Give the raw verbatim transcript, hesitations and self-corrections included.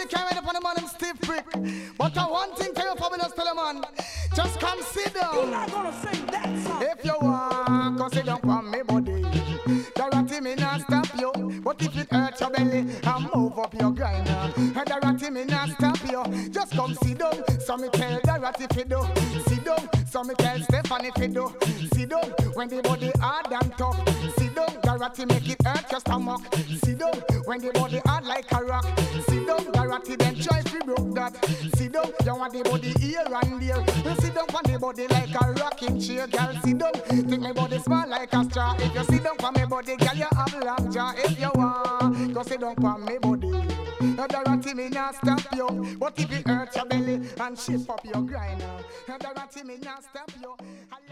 carried upon the man them stiff prick. But I one thing tell you fabulous tell a man, just come sit down. You're not gonna sing that song. If you want, go sit down for me body. Dorothy me not stop you, but if it hurt your belly, I move up your grinder. Dorothy me not stop you, just come sit down. So me tell Dorothy fi do, sit down. So me tell Stephanie fi do, sit down. When the body hard and tough, sit down. Dorothy make it hurt your stomach, sit down. When the body hard like a rock, sit down. Dorothy then try fi broke that, sit down. You want the body here and there, you sit down on the body like a rocking chair, girl. Sit down. Think my body small like a straw. If you sit down for me body, girl, you have long jaw. If you want, go sit down for me body. Dorothy me not stop you, but if it hurt your belly and shape up your grinder, Dorothy me not stop you.